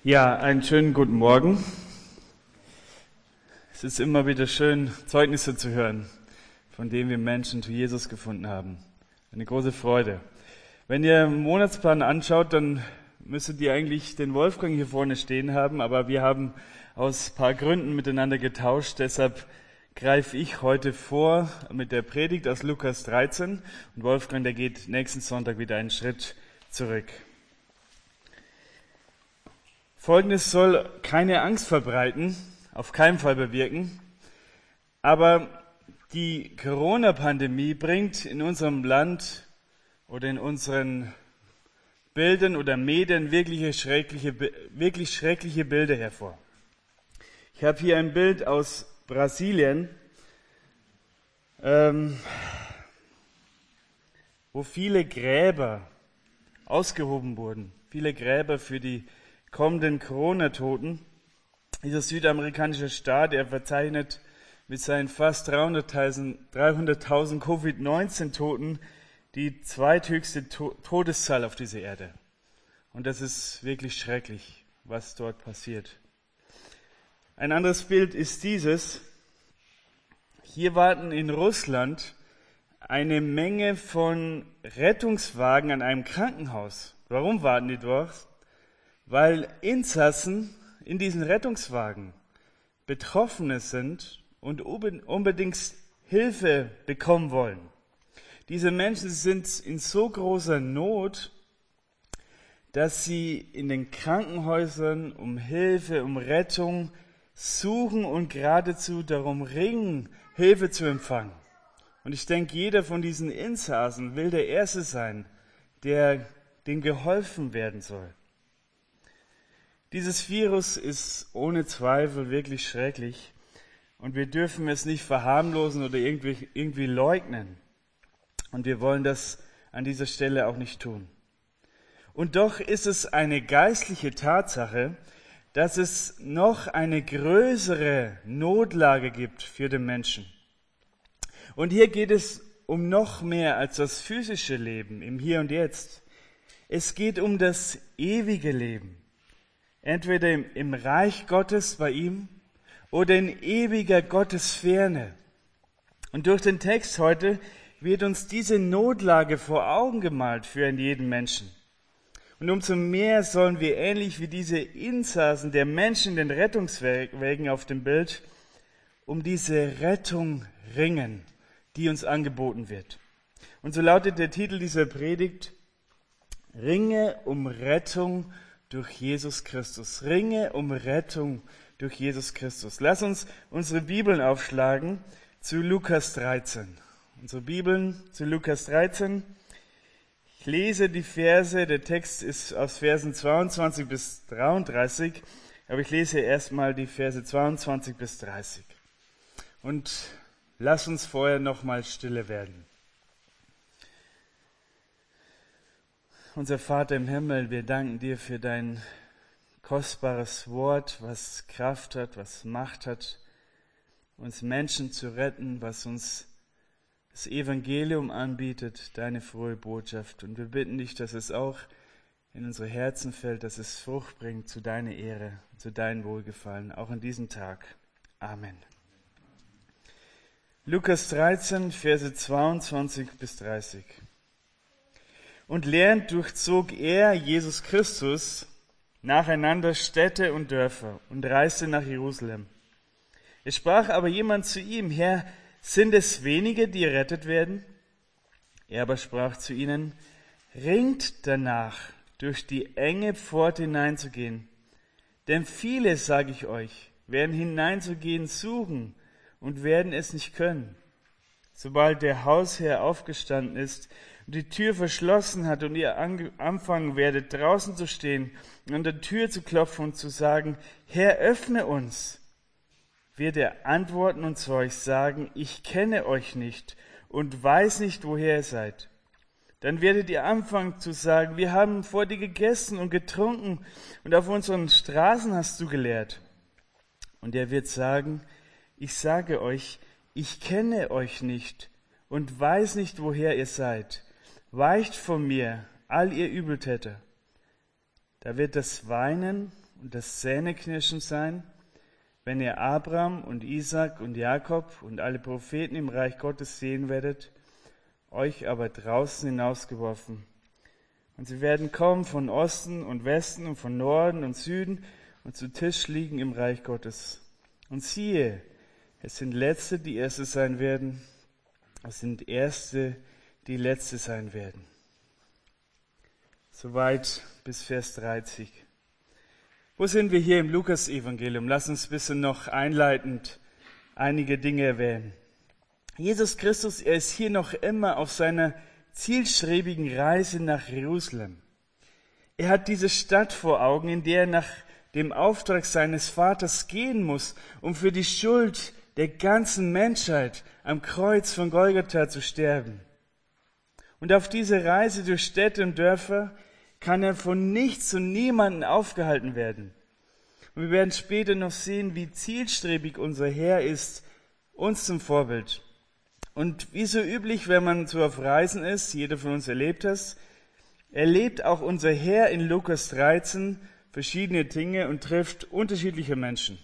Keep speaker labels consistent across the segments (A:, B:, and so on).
A: Ja, einen schönen guten Morgen. Es ist immer wieder schön, Zeugnisse zu hören, von denen wir Menschen zu Jesus gefunden haben. Eine große Freude. Wenn ihr einen Monatsplan anschaut, dann müsstet ihr eigentlich den Wolfgang hier vorne stehen haben, aber wir haben aus ein paar Gründen miteinander getauscht. Deshalb greife ich heute vor mit der Predigt aus Lukas 13 und Wolfgang, der geht nächsten Sonntag wieder einen Schritt zurück. Folgendes soll keine Angst verbreiten, auf keinen Fall bewirken, aber die Corona-Pandemie bringt in unserem Land oder in unseren Bildern oder Medien wirklich schreckliche Bilder hervor. Ich habe hier ein Bild aus Brasilien, wo viele Gräber ausgehoben wurden, viele Gräber für die kommenden Corona-Toten. Dieser südamerikanische Staat, er verzeichnet mit seinen fast 300.000 Covid-19-Toten die zweithöchste Todeszahl auf dieser Erde. Und das ist wirklich schrecklich, was dort passiert. Ein anderes Bild ist dieses. Hier warten in Russland eine Menge von Rettungswagen an einem Krankenhaus. Warum warten die dort? Weil Insassen in diesen Rettungswagen Betroffene sind und unbedingt Hilfe bekommen wollen. Diese Menschen sind in so großer Not, dass sie in den Krankenhäusern um Hilfe, um Rettung suchen und geradezu darum ringen, Hilfe zu empfangen. Und ich denke, jeder von diesen Insassen will der Erste sein, dem geholfen werden soll. Dieses Virus ist ohne Zweifel wirklich schrecklich und wir dürfen es nicht verharmlosen oder irgendwie leugnen. Und wir wollen das an dieser Stelle auch nicht tun. Und doch ist es eine geistliche Tatsache, dass es noch eine größere Notlage gibt für den Menschen. Und hier geht es um noch mehr als das physische Leben im Hier und Jetzt. Es geht um das ewige Leben. Entweder im Reich Gottes bei ihm oder in ewiger Gottesferne. Und durch den Text heute wird uns diese Notlage vor Augen gemalt für jeden Menschen. Und umso mehr sollen wir ähnlich wie diese Insassen der Menschen in den Rettungswägen auf dem Bild um diese Rettung ringen, die uns angeboten wird. Und so lautet der Titel dieser Predigt: Ringe um Rettung durch Jesus Christus. Ringe um Rettung durch Jesus Christus. Lass uns unsere Bibeln aufschlagen zu Lukas 13. Unsere Bibeln zu Lukas 13. Ich lese die Verse, der Text ist aus Versen 22 bis 33, aber ich lese erstmal die Verse 22 bis 30. Und lass uns vorher nochmal stille werden. Unser Vater im Himmel, wir danken dir für dein kostbares Wort, was Kraft hat, was Macht hat, uns Menschen zu retten, was uns das Evangelium anbietet, deine frohe Botschaft. Und wir bitten dich, dass es auch in unsere Herzen fällt, dass es Frucht bringt zu deiner Ehre, zu deinem Wohlgefallen, auch an diesem Tag. Amen. Lukas 13, Verse 22 bis 30. Und lehrend durchzog er, Jesus Christus, nacheinander Städte und Dörfer und reiste nach Jerusalem. Es sprach aber jemand zu ihm: Herr, sind es wenige, die errettet werden? Er aber sprach zu ihnen: Ringt danach, durch die enge Pforte hineinzugehen. Denn viele, sage ich euch, werden hineinzugehen suchen und werden es nicht können. Sobald der Hausherr aufgestanden ist und die Tür verschlossen hat und ihr anfangen werdet, draußen zu stehen und an der Tür zu klopfen und zu sagen: Herr, öffne uns, wird er antworten und zu euch sagen: Ich kenne euch nicht und weiß nicht, woher ihr seid. Dann werdet ihr anfangen zu sagen: Wir haben vor dir gegessen und getrunken und auf unseren Straßen hast du gelehrt. Und er wird sagen: Ich sage euch, ich kenne euch nicht und weiß nicht, woher ihr seid. Weicht von mir, all ihr Übeltäter. Da wird das Weinen und das Zähneknirschen sein, wenn ihr Abraham und Isaak und Jakob und alle Propheten im Reich Gottes sehen werdet, euch aber draußen hinausgeworfen. Und sie werden kommen von Osten und Westen und von Norden und Süden und zu Tisch liegen im Reich Gottes. Und siehe, es sind Letzte, die Erste sein werden, es sind Erste, die Letzte sein werden. Soweit bis Vers 30. Wo sind wir hier im Lukas-Evangelium? Lass uns ein bisschen noch einleitend einige Dinge erwähnen. Jesus Christus, er ist hier noch immer auf seiner zielstrebigen Reise nach Jerusalem. Er hat diese Stadt vor Augen, in der er nach dem Auftrag seines Vaters gehen muss, um für die Schuld der ganzen Menschheit am Kreuz von Golgatha zu sterben. Und auf diese Reise durch Städte und Dörfer kann er von nichts und niemanden aufgehalten werden. Und wir werden später noch sehen, wie zielstrebig unser Herr ist, uns zum Vorbild. Und wie so üblich, wenn man so auf Reisen ist, jeder von uns erlebt das, erlebt auch unser Herr in Lukas 13 verschiedene Dinge und trifft unterschiedliche Menschen.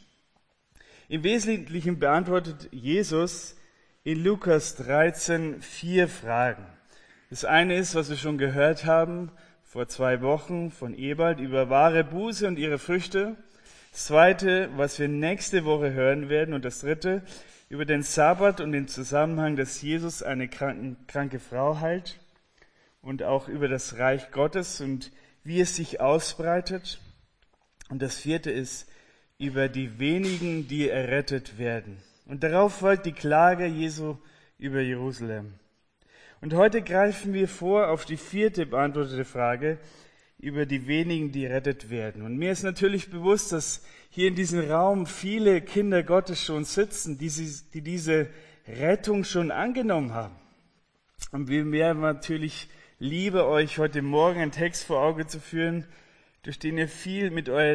A: Im Wesentlichen beantwortet Jesus in Lukas 13 4 Fragen. Das eine ist, was wir schon gehört haben vor 2 Wochen von Ebald über wahre Buße und ihre Früchte. Das zweite, was wir nächste Woche hören werden. Und das dritte, über den Sabbat und den Zusammenhang, dass Jesus eine kranke Frau heilt. Und auch über das Reich Gottes und wie es sich ausbreitet. Und das vierte ist über die wenigen, die errettet werden. Und darauf folgt die Klage Jesu über Jerusalem. Und heute greifen wir vor auf die vierte beantwortete Frage über die wenigen, die errettet werden. Und mir ist natürlich bewusst, dass hier in diesem Raum viele Kinder Gottes schon sitzen, die diese Rettung schon angenommen haben. Und wir werden natürlich liebe, euch heute Morgen einen Text vor Auge zu führen, durch den ihr viel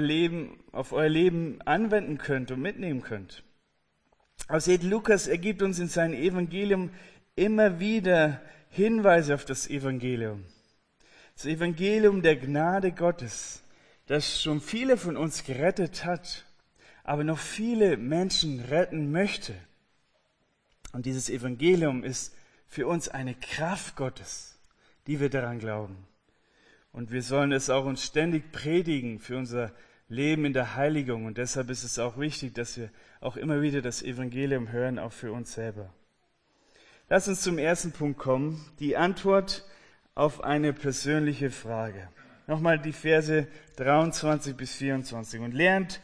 A: auf euer Leben anwenden könnt und mitnehmen könnt. Aber seht, Lukas ergibt uns in seinem Evangelium immer wieder Hinweise auf das Evangelium. Das Evangelium der Gnade Gottes, das schon viele von uns gerettet hat, aber noch viele Menschen retten möchte. Und dieses Evangelium ist für uns eine Kraft Gottes, die wir daran glauben. Und wir sollen es auch uns ständig predigen für unser Leben in der Heiligung. Und deshalb ist es auch wichtig, dass wir auch immer wieder das Evangelium hören, auch für uns selber. Lass uns zum ersten Punkt kommen, die Antwort auf eine persönliche Frage. Nochmal die Verse 23 bis 24. Und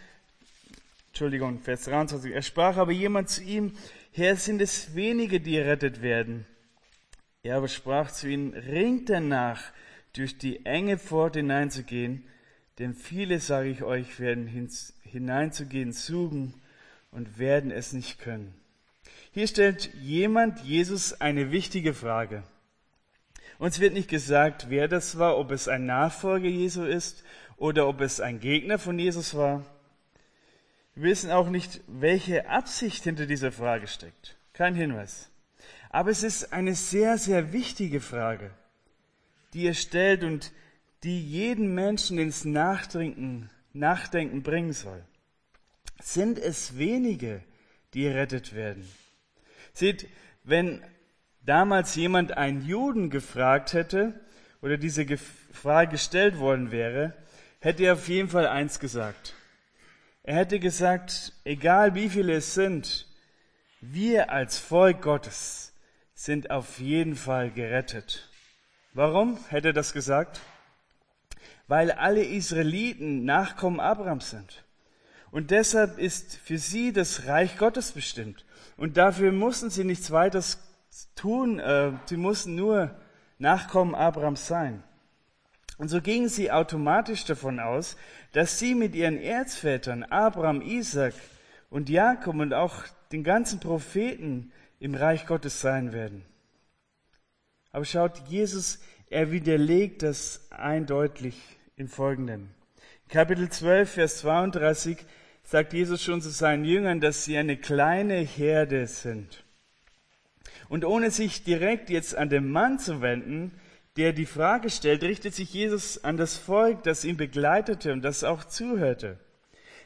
A: Vers 23. Er sprach aber jemand zu ihm, Herr, sind es wenige, die errettet werden? Er aber sprach zu ihnen, ringt danach, durch die enge Pforte hineinzugehen, denn viele, sage ich euch, werden hineinzugehen suchen und werden es nicht können. Hier stellt jemand Jesus eine wichtige Frage. Uns wird nicht gesagt, wer das war, ob es ein Nachfolger Jesu ist oder ob es ein Gegner von Jesus war. Wir wissen auch nicht, welche Absicht hinter dieser Frage steckt. Kein Hinweis. Aber es ist eine sehr, sehr wichtige Frage, die er stellt und die jeden Menschen ins Nachdenken bringen soll. Sind es wenige, die errettet werden? Seht, wenn damals jemand einen Juden gefragt hätte oder diese Frage gestellt worden wäre, hätte er auf jeden Fall eins gesagt. Er hätte gesagt, egal wie viele es sind, wir als Volk Gottes sind auf jeden Fall gerettet. Warum hätte er das gesagt? Weil alle Israeliten Nachkommen Abrahams sind. Und deshalb ist für sie das Reich Gottes bestimmt. Und dafür mussten sie nichts weiteres tun. Sie mussten nur Nachkommen Abrahams sein. Und so gingen sie automatisch davon aus, dass sie mit ihren Erzvätern Abraham, Isaak und Jakob und auch den ganzen Propheten im Reich Gottes sein werden. Aber schaut, Jesus, er widerlegt das eindeutig in Folgendem. Kapitel 12, Vers 32 sagt Jesus schon zu seinen Jüngern, dass sie eine kleine Herde sind. Und ohne sich direkt jetzt an den Mann zu wenden, der die Frage stellt, richtet sich Jesus an das Volk, das ihn begleitete und das auch zuhörte.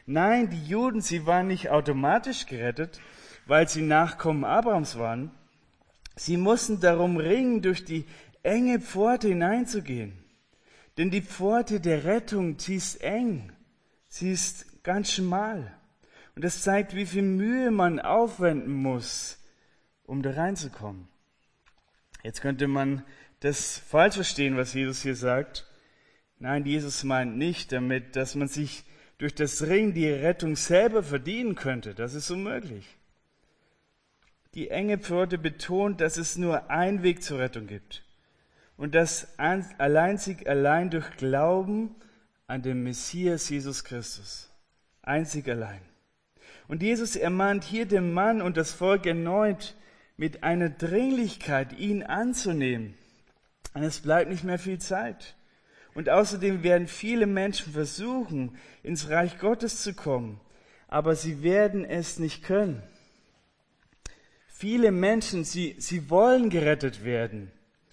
A: Nein, die Juden, sie waren nicht automatisch gerettet, weil sie Nachkommen Abrahams waren. Sie mussten darum ringen, durch die enge Pforte hineinzugehen. Denn die Pforte der Rettung, sie ist eng. Sie ist ganz schmal. Und das zeigt, wie viel Mühe man aufwenden muss, um da reinzukommen. Jetzt könnte man das falsch verstehen, was Jesus hier sagt. Nein, Jesus meint nicht damit, dass man sich durch das Ringen die Rettung selber verdienen könnte. Das ist unmöglich. Die enge Pforte betont, dass es nur einen Weg zur Rettung gibt. Und das allein durch Glauben an den Messias Jesus Christus. Einzig allein. Und Jesus ermahnt hier den Mann und das Volk erneut mit einer Dringlichkeit, ihn anzunehmen. Und es bleibt nicht mehr viel Zeit. Und außerdem werden viele Menschen versuchen, ins Reich Gottes zu kommen, aber sie werden es nicht können. Viele Menschen, sie wollen gerettet werden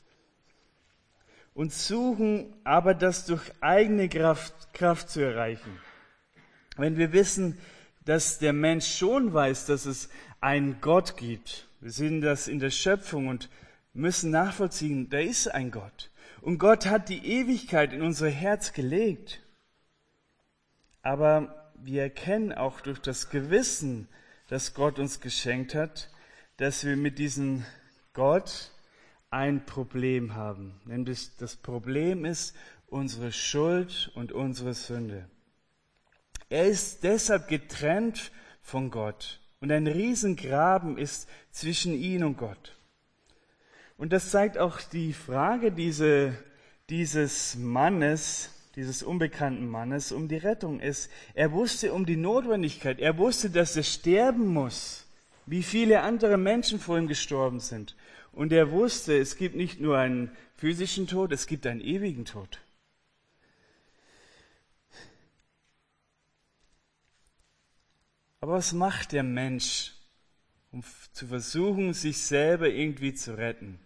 A: und suchen aber das durch eigene Kraft zu erreichen. Wenn wir wissen, dass der Mensch schon weiß, dass es einen Gott gibt, wir sehen das in der Schöpfung und müssen nachvollziehen, da ist ein Gott. Und Gott hat die Ewigkeit in unser Herz gelegt. Aber wir erkennen auch durch das Gewissen, das Gott uns geschenkt hat, dass wir mit diesem Gott ein Problem haben. Nämlich das Problem ist unsere Schuld und unsere Sünde. Er ist deshalb getrennt von Gott. Und ein Riesengraben ist zwischen ihn und Gott. Und das zeigt auch die Frage dieses Mannes, dieses unbekannten Mannes, um die Rettung ist. Er wusste um die Notwendigkeit. Er wusste, dass er sterben muss, wie viele andere Menschen vor ihm gestorben sind. Und er wusste, es gibt nicht nur einen physischen Tod, es gibt einen ewigen Tod. Aber was macht der Mensch, um zu versuchen, sich selber irgendwie zu retten?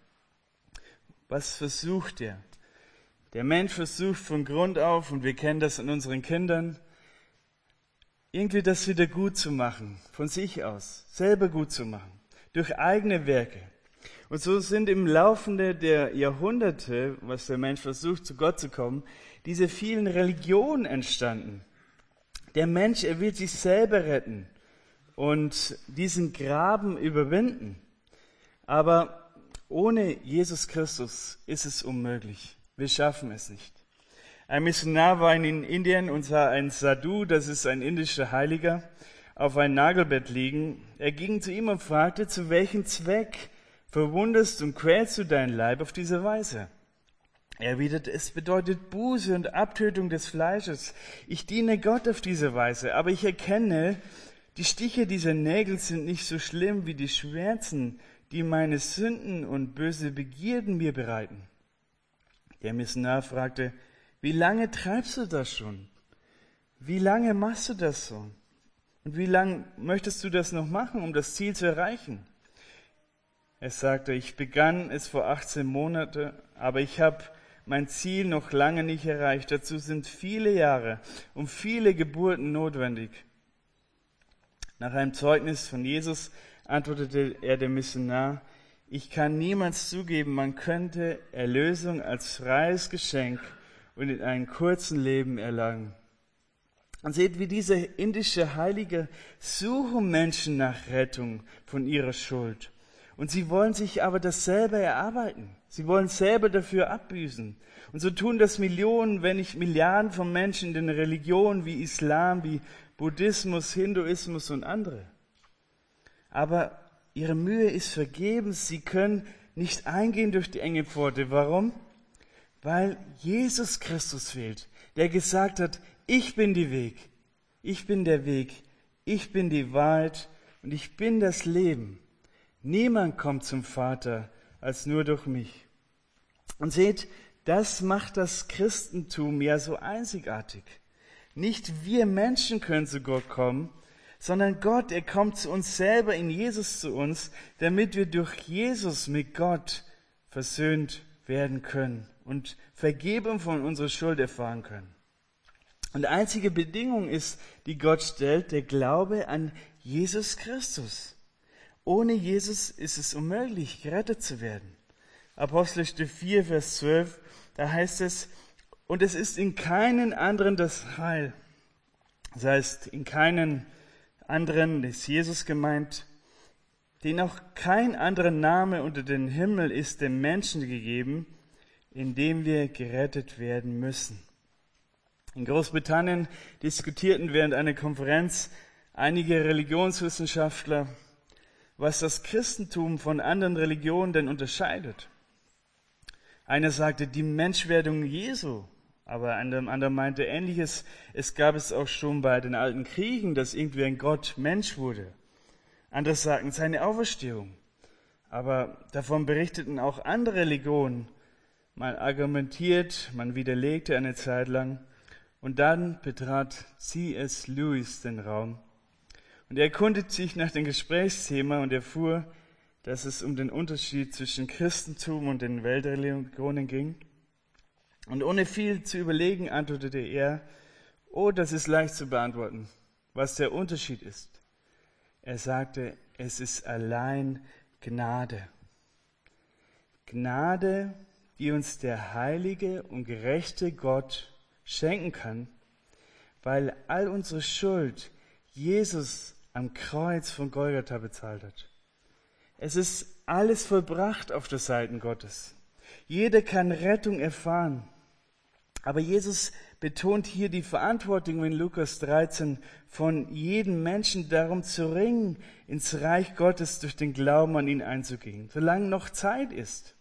A: Was versucht er? Der Mensch versucht von Grund auf, und wir kennen das an unseren Kindern, irgendwie das wieder gut zu machen, von sich aus, selber gut zu machen, durch eigene Werke. Und so sind im Laufe der Jahrhunderte, was der Mensch versucht, zu Gott zu kommen, diese vielen Religionen entstanden. Der Mensch, er will sich selber retten und diesen Graben überwinden. Aber ohne Jesus Christus ist es unmöglich. Wir schaffen es nicht. Ein Missionar war in Indien und sah einen Sadhu, das ist ein indischer Heiliger, auf ein Nagelbett liegen. Er ging zu ihm und fragte, zu welchem Zweck verwundest und quälst du deinen Leib auf diese Weise? Er erwiderte, es bedeutet Buße und Abtötung des Fleisches. Ich diene Gott auf diese Weise, aber ich erkenne, die Stiche dieser Nägel sind nicht so schlimm wie die Schmerzen, die meine Sünden und böse Begierden mir bereiten. Der Missionar fragte, wie lange treibst du das schon? Wie lange machst du das so? Und wie lange möchtest du das noch machen, um das Ziel zu erreichen? Er sagte, ich begann es vor 18 Monaten, aber ich habe mein Ziel noch lange nicht erreicht. Dazu sind viele Jahre und viele Geburten notwendig. Nach einem Zeugnis von Jesus antwortete er dem Missionar, ich kann niemals zugeben, man könnte Erlösung als freies Geschenk und in einem kurzen Leben erlangen. Und seht, wie dieser indische Heilige suchen Menschen nach Rettung von ihrer Schuld. Und sie wollen sich aber das selber erarbeiten. Sie wollen selber dafür abbüßen. Und so tun das Millionen, wenn nicht Milliarden von Menschen in den Religionen wie Islam, wie Buddhismus, Hinduismus und andere. Aber ihre Mühe ist vergebens. Sie können nicht eingehen durch die enge Pforte. Warum? Weil Jesus Christus fehlt, der gesagt hat, ich bin der Weg, ich bin die Wahrheit und ich bin das Leben. Niemand kommt zum Vater als nur durch mich. Und seht, das macht das Christentum ja so einzigartig. Nicht wir Menschen können zu Gott kommen, sondern Gott, er kommt zu uns selber in Jesus zu uns, damit wir durch Jesus mit Gott versöhnt werden können und Vergebung von unserer Schuld erfahren können. Und einzige Bedingung ist, die Gott stellt, der Glaube an Jesus Christus. Ohne Jesus ist es unmöglich, gerettet zu werden. Apostelgeschichte 4, Vers 12, da heißt es, und es ist in keinen anderen das Heil. Das heißt, in keinen anderen ist Jesus gemeint, den auch kein anderer Name unter den Himmel ist dem Menschen gegeben, in dem wir gerettet werden müssen. In Großbritannien diskutierten während einer Konferenz einige Religionswissenschaftler, was das Christentum von anderen Religionen denn unterscheidet. Einer sagte, die Menschwerdung Jesu, aber ein anderer meinte Ähnliches. Es gab es auch schon bei den alten Kriegen, dass irgendwie ein Gott Mensch wurde. Andere sagten, seine Auferstehung. Aber davon berichteten auch andere Religionen. Man argumentiert, man widerlegte eine Zeit lang. Und dann betrat C.S. Lewis den Raum. Und er erkundigte sich nach dem Gesprächsthema und erfuhr, dass es um den Unterschied zwischen Christentum und den Weltreligionen ging. Und ohne viel zu überlegen antwortete er, oh, das ist leicht zu beantworten, was der Unterschied ist. Er sagte, es ist allein Gnade. Gnade, die uns der heilige und gerechte Gott schenken kann, weil all unsere Schuld Jesus am Kreuz von Golgatha bezahlt hat. Es ist alles vollbracht auf der Seite Gottes. Jeder kann Rettung erfahren. Aber Jesus betont hier die Verantwortung in Lukas 13 von jedem Menschen darum zu ringen, ins Reich Gottes durch den Glauben an ihn einzugehen, solange noch Zeit ist.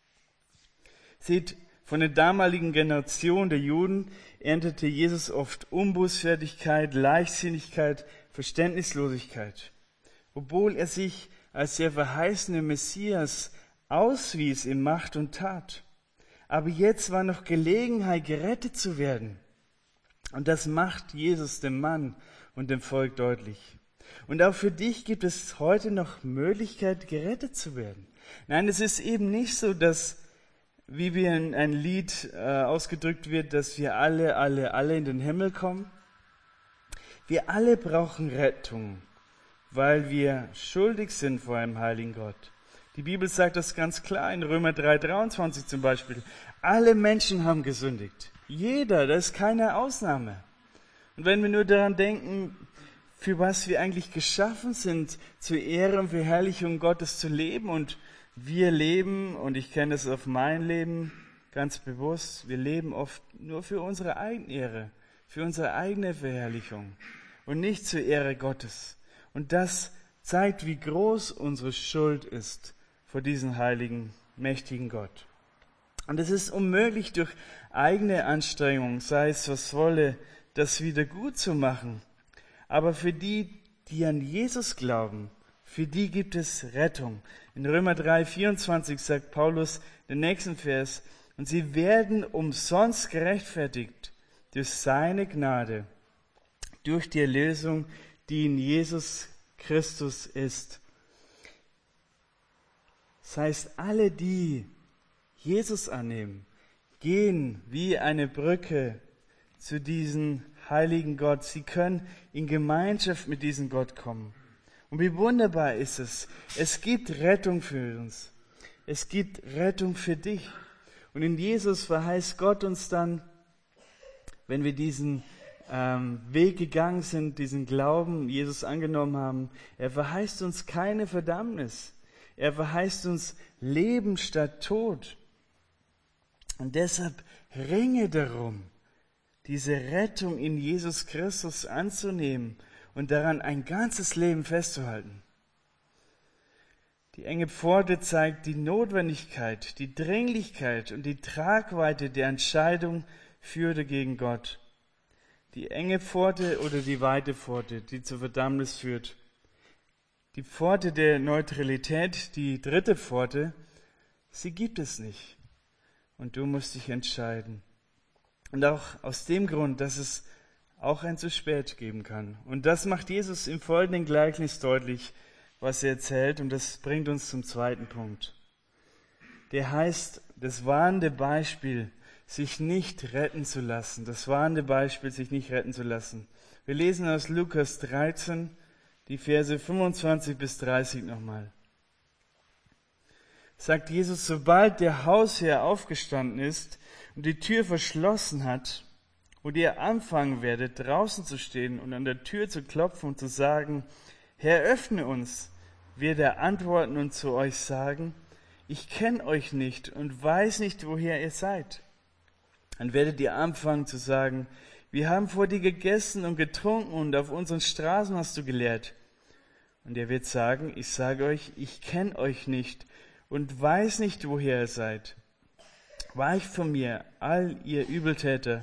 A: Seht, von der damaligen Generation der Juden erntete Jesus oft Unbußfertigkeit, Leichtsinnigkeit, Verständnislosigkeit, obwohl er sich als der verheißene Messias auswies in Macht und Tat. Aber jetzt war noch Gelegenheit, gerettet zu werden. Und das macht Jesus dem Mann und dem Volk deutlich. Und auch für dich gibt es heute noch Möglichkeit, gerettet zu werden. Nein, es ist eben nicht so, dass, wie wir in ein Lied ausgedrückt wird, dass wir alle in den Himmel kommen. Wir alle brauchen Rettung, weil wir schuldig sind vor einem heiligen Gott. Die Bibel sagt das ganz klar in Römer 3,23 zum Beispiel. Alle Menschen haben gesündigt. Jeder, das ist keine Ausnahme. Und wenn wir nur daran denken, für was wir eigentlich geschaffen sind, zur Ehre und Verherrlichung Gottes zu leben. Und wir leben, und ich kenne das auf mein Leben ganz bewusst, wir leben oft nur für unsere eigene Ehre, für unsere eigene Verherrlichung und nicht zur Ehre Gottes. Und das zeigt, wie groß unsere Schuld ist vor diesem heiligen, mächtigen Gott. Und es ist unmöglich, durch eigene Anstrengung, sei es was wolle, das wieder gut zu machen. Aber für die, die an Jesus glauben, für die gibt es Rettung. In Römer 3,24 sagt Paulus den nächsten Vers, und sie werden umsonst gerechtfertigt durch seine Gnade, durch die Erlösung, die in Jesus Christus ist. Das heißt, alle, die Jesus annehmen, gehen wie eine Brücke zu diesem heiligen Gott. Sie können in Gemeinschaft mit diesem Gott kommen. Und wie wunderbar ist es. Es gibt Rettung für uns. Es gibt Rettung für dich. Und in Jesus verheißt Gott uns dann, wenn wir diesen Weg gegangen sind, diesen Glauben Jesus angenommen haben, er verheißt uns keine Verdammnis. Er verheißt uns Leben statt Tod. Und deshalb ringe darum, diese Rettung in Jesus Christus anzunehmen und daran ein ganzes Leben festzuhalten. Die enge Pforte zeigt die Notwendigkeit, die Dringlichkeit und die Tragweite der Entscheidung für oder gegen Gott. Die enge Pforte oder die weite Pforte, die zur Verdammnis führt. Die Pforte der Neutralität, die dritte Pforte, sie gibt es nicht. Und du musst dich entscheiden. Und auch aus dem Grund, dass es auch ein zu spät geben kann. Und das macht Jesus im folgenden Gleichnis deutlich, was er erzählt. Und das bringt uns zum zweiten Punkt. Der heißt, das warnende Beispiel sich nicht retten zu lassen. Das warnende Beispiel, sich nicht retten zu lassen. Wir lesen aus Lukas 13, die Verse 25 bis 30 nochmal. Sagt Jesus, sobald der Hausherr aufgestanden ist und die Tür verschlossen hat, und ihr anfangen werdet, draußen zu stehen und an der Tür zu klopfen und zu sagen, Herr, öffne uns, wird er antworten und zu euch sagen, ich kenne euch nicht und weiß nicht, woher ihr seid. Dann werdet ihr anfangen zu sagen, wir haben vor dir gegessen und getrunken und auf unseren Straßen hast du gelehrt. Und er wird sagen, ich sage euch, ich kenne euch nicht und weiß nicht, woher ihr seid. Weicht von mir, all ihr Übeltäter.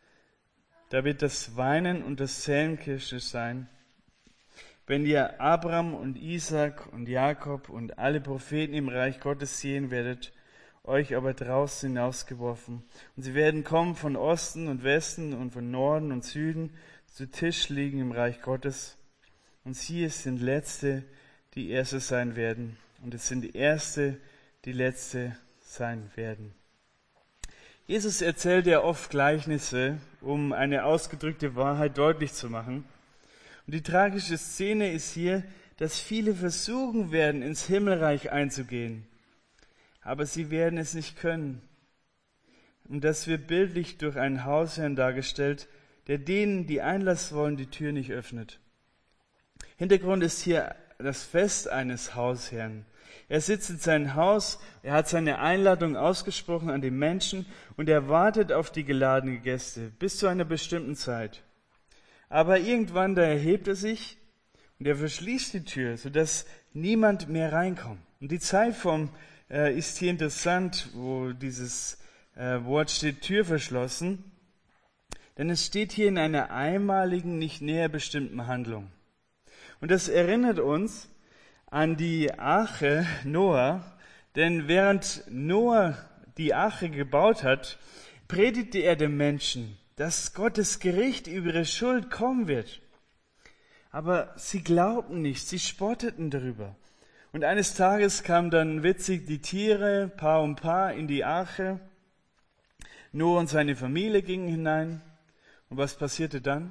A: Da wird das Weinen und das Zähneknirschen sein, wenn ihr Abraham und Isaac und Jakob und alle Propheten im Reich Gottes sehen werdet, euch aber draußen hinausgeworfen. Und sie werden kommen von Osten und Westen und von Norden und Süden zu Tisch liegen im Reich Gottes. Und sie, es sind Letzte, die Erste sein werden. Und es sind die Erste, die Letzte sein werden. Jesus erzählt ja oft Gleichnisse, um eine ausgedrückte Wahrheit deutlich zu machen. Und die tragische Szene ist hier, dass viele versuchen werden, ins Himmelreich einzugehen. Aber sie werden es nicht können. Und das wird bildlich durch einen Hausherrn dargestellt, der denen, die Einlass wollen, die Tür nicht öffnet. Hintergrund ist hier das Fest eines Hausherrn. Er sitzt in seinem Haus, er hat seine Einladung ausgesprochen an die Menschen und er wartet auf die geladenen Gäste bis zu einer bestimmten Zeit. Aber irgendwann, da erhebt er sich und er verschließt die Tür, sodass niemand mehr reinkommt. Und die Zeitform ist hier interessant, wo dieses Wort steht, Tür verschlossen, denn es steht hier in einer einmaligen, nicht näher bestimmten Handlung. Und das erinnert uns an die Arche Noah, denn während Noah die Arche gebaut hat, predigte er den Menschen, dass Gottes Gericht über ihre Schuld kommen wird. Aber sie glaubten nicht, sie spotteten darüber. Und eines Tages kamen dann witzig die Tiere, Paar um Paar, in die Arche. Noah und seine Familie gingen hinein. Und was passierte dann?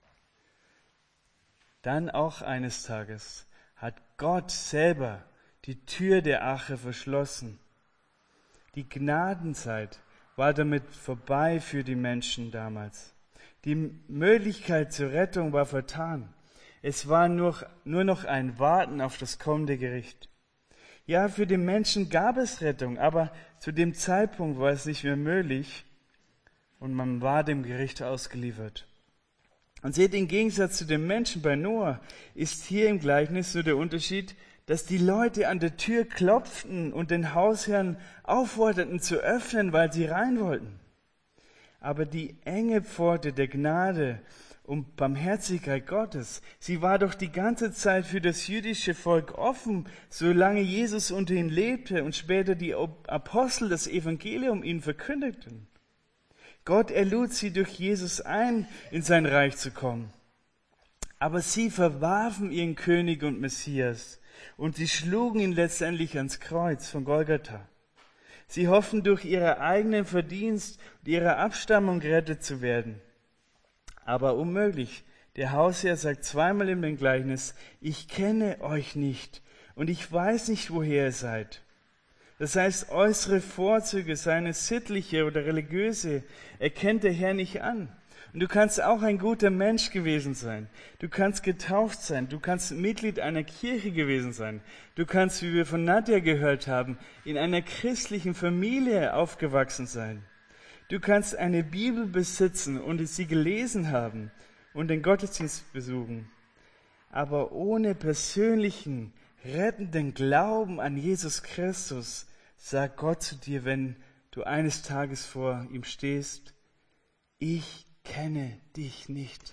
A: Dann auch eines Tages hat Gott selber die Tür der Arche verschlossen. Die Gnadenzeit war damit vorbei für die Menschen damals. Die Möglichkeit zur Rettung war vertan. Es war nur noch ein Warten auf das kommende Gericht. Ja, für die Menschen gab es Rettung, aber zu dem Zeitpunkt war es nicht mehr möglich und man war dem Gericht ausgeliefert. Und seht, im Gegensatz zu den Menschen bei Noah ist hier im Gleichnis nur der Unterschied, dass die Leute an der Tür klopften und den Hausherrn aufforderten zu öffnen, weil sie rein wollten. Aber die enge Pforte der Gnade und Barmherzigkeit Gottes, sie war doch die ganze Zeit für das jüdische Volk offen, solange Jesus unter ihnen lebte und später die Apostel das Evangelium ihnen verkündigten. Gott erlud sie durch Jesus ein, in sein Reich zu kommen. Aber sie verwarfen ihren König und Messias und sie schlugen ihn letztendlich ans Kreuz von Golgatha. Sie hoffen, durch ihren eigenen Verdienst und ihre Abstammung gerettet zu werden. Aber unmöglich. Der Hausherr sagt zweimal in dem Gleichnis, ich kenne euch nicht und ich weiß nicht, woher ihr seid. Das heißt, äußere Vorzüge, seine sittliche oder religiöse, erkennt der Herr nicht an. Und du kannst auch ein guter Mensch gewesen sein. Du kannst getauft sein. Du kannst Mitglied einer Kirche gewesen sein. Du kannst, wie wir von Nadja gehört haben, in einer christlichen Familie aufgewachsen sein. Du kannst eine Bibel besitzen und sie gelesen haben und den Gottesdienst besuchen. Aber ohne persönlichen, rettenden Glauben an Jesus Christus sagt Gott zu dir, wenn du eines Tages vor ihm stehst, ich kenne dich nicht.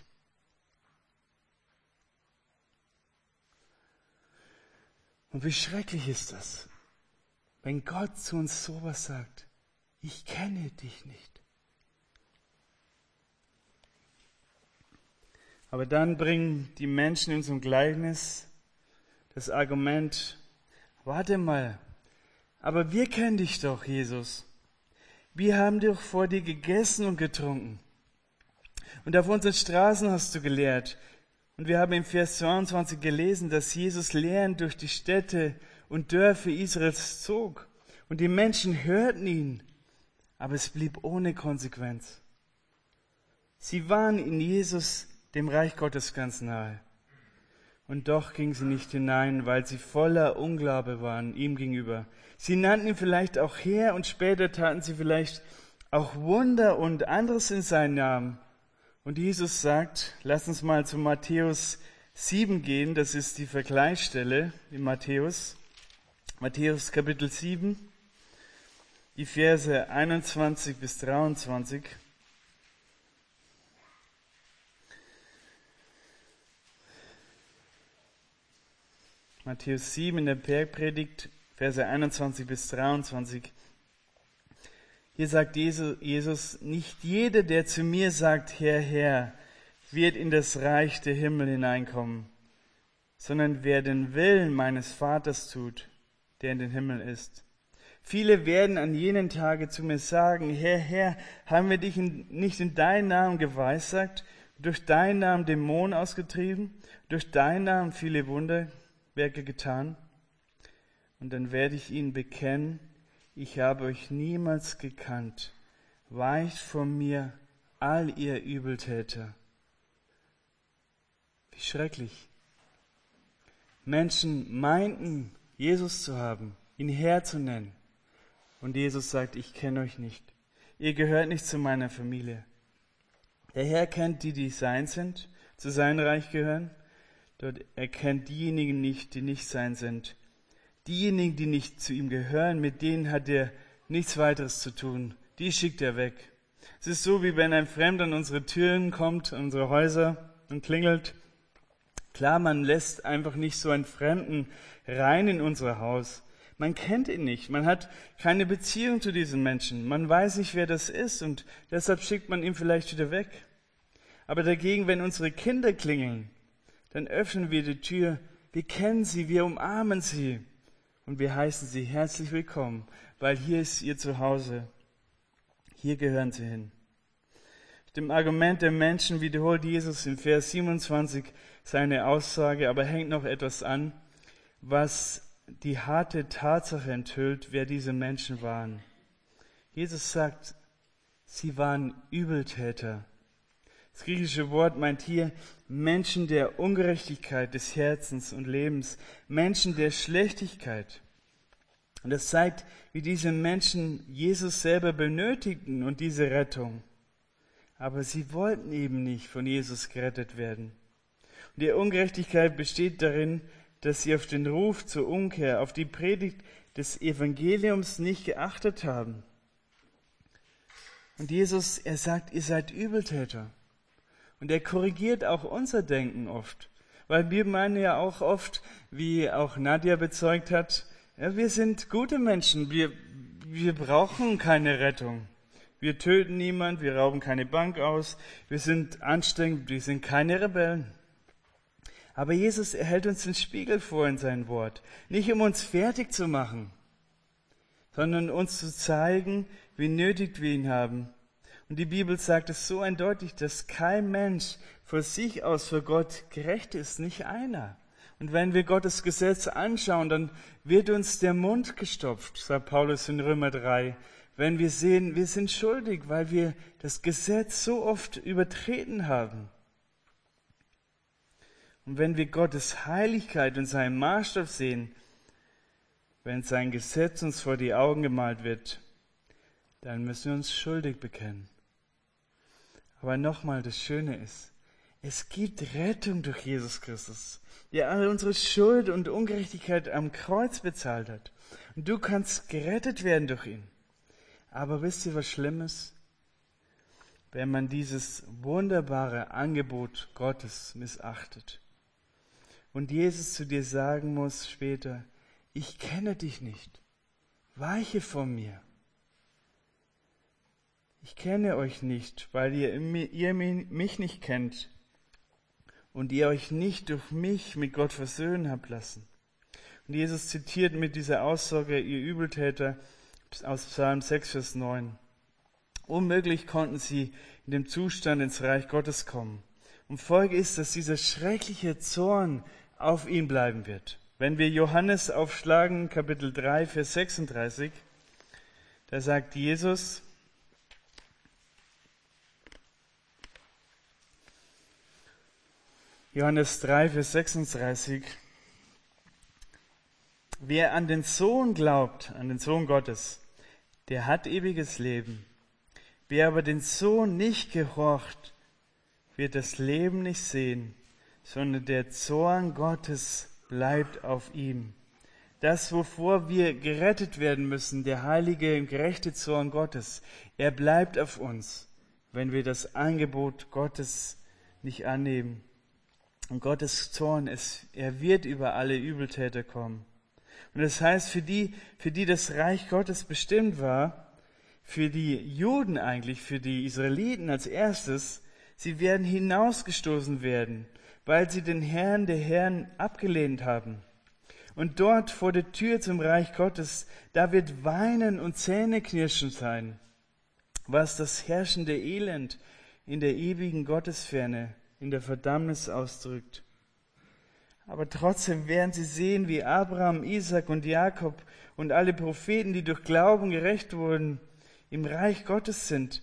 A: Und wie schrecklich ist das, wenn Gott zu uns sowas sagt, ich kenne dich nicht. Aber dann bringen die Menschen in unserem Gleichnis das Argument, warte mal, aber wir kennen dich doch, Jesus. Wir haben doch vor dir gegessen und getrunken. Und auf unseren Straßen hast du gelehrt. Und wir haben im Vers 22 gelesen, dass Jesus lehrend durch die Städte und Dörfer Israels zog. Und die Menschen hörten ihn, aber es blieb ohne Konsequenz. Sie waren in Jesus, dem Reich Gottes, ganz nahe. Und doch gingen sie nicht hinein, weil sie voller Unglaube waren ihm gegenüber. Sie nannten ihn vielleicht auch Herr und später taten sie vielleicht auch Wunder und anderes in seinen Namen. Und Jesus sagt, lass uns mal zu Matthäus 7 gehen, das ist die Vergleichsstelle in Matthäus Kapitel 7, die Verse 21 bis 23. Matthäus 7 in der Bergpredigt, Verse 21 bis 23. Hier sagt Jesus, nicht jeder, der zu mir sagt, Herr, Herr, wird in das Reich der Himmel hineinkommen, sondern wer den Willen meines Vaters tut, der in den Himmel ist. Viele werden an jenen Tage zu mir sagen, Herr, Herr, haben wir dich nicht in deinen Namen geweissagt, durch deinen Namen Dämonen ausgetrieben, durch deinen Namen viele Wunderwerke getan? Und dann werde ich ihnen bekennen, ich habe euch niemals gekannt. Weicht von mir, all ihr Übeltäter. Wie schrecklich. Menschen meinten, Jesus zu haben, ihn Herr zu nennen. Und Jesus sagt, ich kenne euch nicht. Ihr gehört nicht zu meiner Familie. Der Herr kennt die, die sein sind, zu seinem Reich gehören. Dort erkennt diejenigen nicht, die nicht sein sind. Diejenigen, die nicht zu ihm gehören, mit denen hat er nichts weiteres zu tun. Die schickt er weg. Es ist so, wie wenn ein Fremder an unsere Türen kommt, an unsere Häuser und klingelt. Klar, man lässt einfach nicht so einen Fremden rein in unser Haus. Man kennt ihn nicht. Man hat keine Beziehung zu diesem Menschen. Man weiß nicht, wer das ist und deshalb schickt man ihn vielleicht wieder weg. Aber dagegen, wenn unsere Kinder klingeln, dann öffnen wir die Tür. Wir kennen sie, wir umarmen sie. Und wir heißen sie herzlich willkommen, weil hier ist ihr Zuhause. Hier gehören sie hin. Dem Argument der Menschen wiederholt Jesus in Vers 27 seine Aussage, aber hängt noch etwas an, was die harte Tatsache enthüllt, wer diese Menschen waren. Jesus sagt, sie waren Übeltäter. Das griechische Wort meint hier Menschen der Ungerechtigkeit des Herzens und Lebens, Menschen der Schlechtigkeit. Und das zeigt, wie diese Menschen Jesus selber benötigten und diese Rettung. Aber sie wollten eben nicht von Jesus gerettet werden. Und ihre Ungerechtigkeit besteht darin, dass sie auf den Ruf zur Umkehr, auf die Predigt des Evangeliums nicht geachtet haben. Und Jesus, er sagt, ihr seid Übeltäter. Und er korrigiert auch unser Denken oft. Weil wir meinen ja auch oft, wie auch Nadja bezeugt hat, ja, wir sind gute Menschen, wir brauchen keine Rettung. Wir töten niemand, wir rauben keine Bank aus, wir sind anstrengend, wir sind keine Rebellen. Aber Jesus hält uns den Spiegel vor in sein Wort. Nicht um uns fertig zu machen, sondern uns zu zeigen, wie nötig wir ihn haben. Und die Bibel sagt es so eindeutig, dass kein Mensch von sich aus vor Gott gerecht ist, nicht einer. Und wenn wir Gottes Gesetz anschauen, dann wird uns der Mund gestopft, sagt Paulus in Römer 3. Wenn wir sehen, wir sind schuldig, weil wir das Gesetz so oft übertreten haben. Und wenn wir Gottes Heiligkeit und seinen Maßstab sehen, wenn sein Gesetz uns vor die Augen gemalt wird, dann müssen wir uns schuldig bekennen. Aber nochmal, das Schöne ist, es gibt Rettung durch Jesus Christus, der all unsere Schuld und Ungerechtigkeit am Kreuz bezahlt hat. Und du kannst gerettet werden durch ihn. Aber wisst ihr, was Schlimmes? Wenn man dieses wunderbare Angebot Gottes missachtet und Jesus zu dir sagen muss später, ich kenne dich nicht, weiche von mir. Ich kenne euch nicht, weil ihr mich nicht kennt und ihr euch nicht durch mich mit Gott versöhnen habt lassen. Und Jesus zitiert mit dieser Aussage, ihr Übeltäter, aus Psalm 6, Vers 9. Unmöglich konnten sie in dem Zustand ins Reich Gottes kommen. Und Folge ist, dass dieser schreckliche Zorn auf ihn bleiben wird. Wenn wir Johannes aufschlagen, Kapitel 3, Vers 36, da sagt Jesus, Johannes 3, Vers 36, wer an den Sohn glaubt, an den Sohn Gottes, der hat ewiges Leben. Wer aber den Sohn nicht gehorcht, wird das Leben nicht sehen, sondern der Zorn Gottes bleibt auf ihm. Das, wovor wir gerettet werden müssen, der heilige und gerechte Zorn Gottes, er bleibt auf uns, wenn wir das Angebot Gottes nicht annehmen. Und Gottes Zorn, er wird über alle Übeltäter kommen. Und das heißt, für die das Reich Gottes bestimmt war, für die Juden eigentlich, für die Israeliten als erstes, sie werden hinausgestoßen werden, weil sie den Herrn der Herren abgelehnt haben. Und dort vor der Tür zum Reich Gottes, da wird Weinen und Zähneknirschen sein, was das herrschende Elend in der ewigen Gottesferne, in der Verdammnis ausdrückt. Aber trotzdem werden sie sehen, wie Abraham, Isaac und Jakob und alle Propheten, die durch Glauben gerecht wurden, im Reich Gottes sind.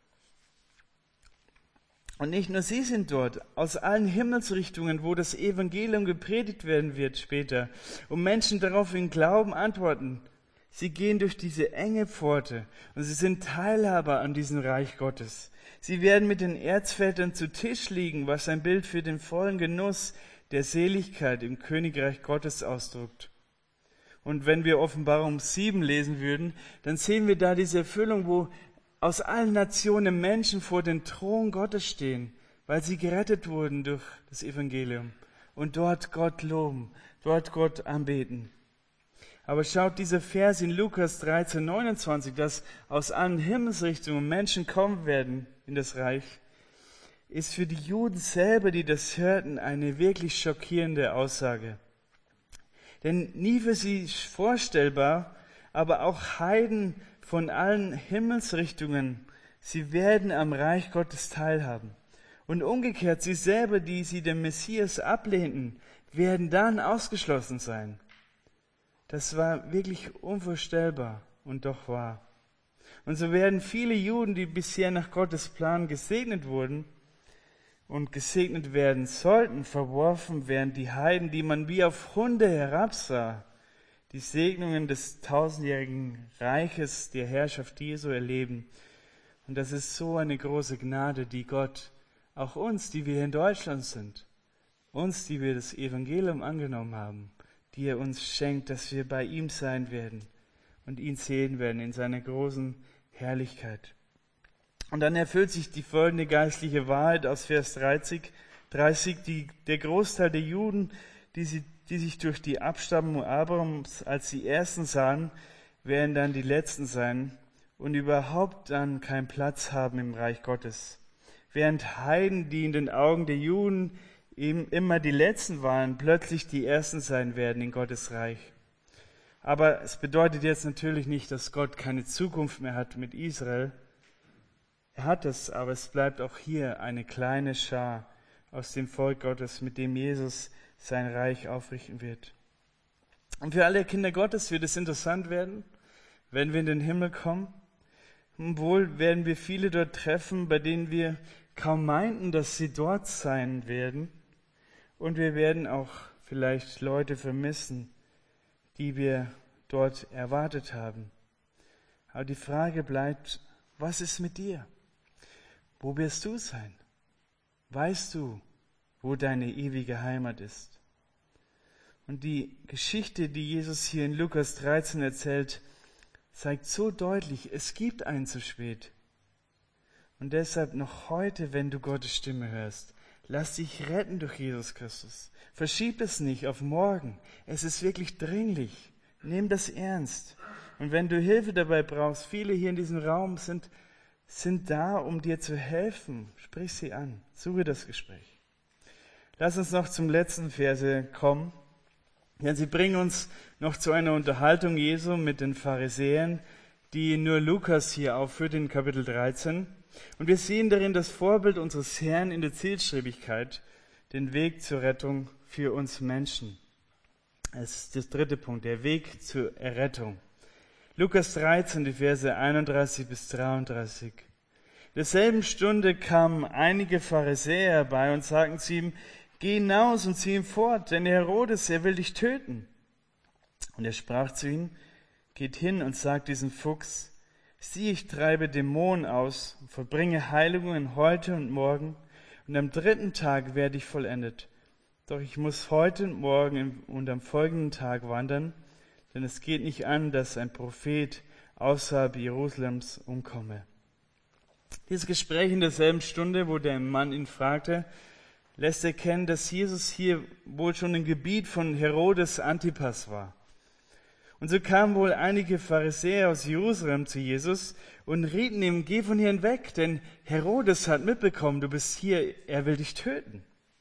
A: Und nicht nur sie sind dort, aus allen Himmelsrichtungen, wo das Evangelium gepredigt werden wird später, und Menschen darauf in Glauben antworten. Sie gehen durch diese enge Pforte und sie sind Teilhaber an diesem Reich Gottes. Sie werden mit den Erzvätern zu Tisch liegen, was ein Bild für den vollen Genuss der Seligkeit im Königreich Gottes ausdrückt. Und wenn wir Offenbarung 7 lesen würden, dann sehen wir da diese Erfüllung, wo aus allen Nationen Menschen vor dem Thron Gottes stehen, weil sie gerettet wurden durch das Evangelium und dort Gott loben, dort Gott anbeten. Aber schaut dieser Vers in Lukas 13, 29, dass aus allen Himmelsrichtungen Menschen kommen werden in das Reich, ist für die Juden selber, die das hörten, eine wirklich schockierende Aussage. Denn nie für sie vorstellbar, aber auch Heiden von allen Himmelsrichtungen, sie werden am Reich Gottes teilhaben. Und umgekehrt, sie selber, die sie den Messias ablehnten, werden dann ausgeschlossen sein. Das war wirklich unvorstellbar und doch wahr. Und so werden viele Juden, die bisher nach Gottes Plan gesegnet wurden und gesegnet werden sollten, verworfen, während die Heiden, die man wie auf Hunde herabsah, die Segnungen des tausendjährigen Reiches der Herrschaft Jesu erleben. Und das ist so eine große Gnade, die Gott auch uns, die wir in Deutschland sind, uns, die wir das Evangelium angenommen haben, die er uns schenkt, dass wir bei ihm sein werden und ihn sehen werden in seiner großen Herrlichkeit. Und dann erfüllt sich die folgende geistliche Wahrheit aus Vers 30, der Großteil der Juden, die sich durch die Abstammung Abrahams als die Ersten sahen, werden dann die Letzten sein und überhaupt dann keinen Platz haben im Reich Gottes. Während Heiden, die in den Augen der Juden eben immer die Letzten waren, plötzlich die Ersten sein werden in Gottes Reich. Aber es bedeutet jetzt natürlich nicht, dass Gott keine Zukunft mehr hat mit Israel. Er hat es, aber es bleibt auch hier eine kleine Schar aus dem Volk Gottes, mit dem Jesus sein Reich aufrichten wird. Und für alle Kinder Gottes wird es interessant werden, wenn wir in den Himmel kommen. Und wohl werden wir viele dort treffen, bei denen wir kaum meinten, dass sie dort sein werden. Und wir werden auch vielleicht Leute vermissen, die wir dort erwartet haben. Aber die Frage bleibt, was ist mit dir? Wo wirst du sein? Weißt du, wo deine ewige Heimat ist? Und die Geschichte, die Jesus hier in Lukas 13 erzählt, zeigt so deutlich, es gibt einen zu spät. Und deshalb noch heute, wenn du Gottes Stimme hörst, lass dich retten durch Jesus Christus. Verschieb es nicht auf morgen. Es ist wirklich dringlich. Nimm das ernst. Und wenn du Hilfe dabei brauchst, viele hier in diesem Raum sind da, um dir zu helfen. Sprich sie an. Suche das Gespräch. Lass uns noch zum letzten Verse kommen. Denn sie bringen uns noch zu einer Unterhaltung Jesu mit den Pharisäern, die nur Lukas hier aufführt in Kapitel 13. Und wir sehen darin das Vorbild unseres Herrn in der Zielstrebigkeit, den Weg zur Rettung für uns Menschen. Das ist der dritte Punkt, der Weg zur Errettung. Lukas 13, die Verse 31 bis 33. In derselben Stunde kamen einige Pharisäer herbei und sagten zu ihm, geh hinaus und zieh ihn fort, denn Herodes, er will dich töten. Und er sprach zu ihnen, geht hin und sagt diesem Fuchs, sieh, ich treibe Dämonen aus und vollbringe Heilungen heute und morgen, und am dritten Tag werde ich vollendet. Doch ich muss heute und morgen und am folgenden Tag wandern, denn es geht nicht an, dass ein Prophet außerhalb Jerusalems umkomme. Dieses Gespräch in derselben Stunde, wo der Mann ihn fragte, lässt erkennen, dass Jesus hier wohl schon im Gebiet von Herodes Antipas war. Und so kamen wohl einige Pharisäer aus Jerusalem zu Jesus und rieten ihm, geh von hier hinweg, denn Herodes hat mitbekommen, du bist hier, er will dich töten.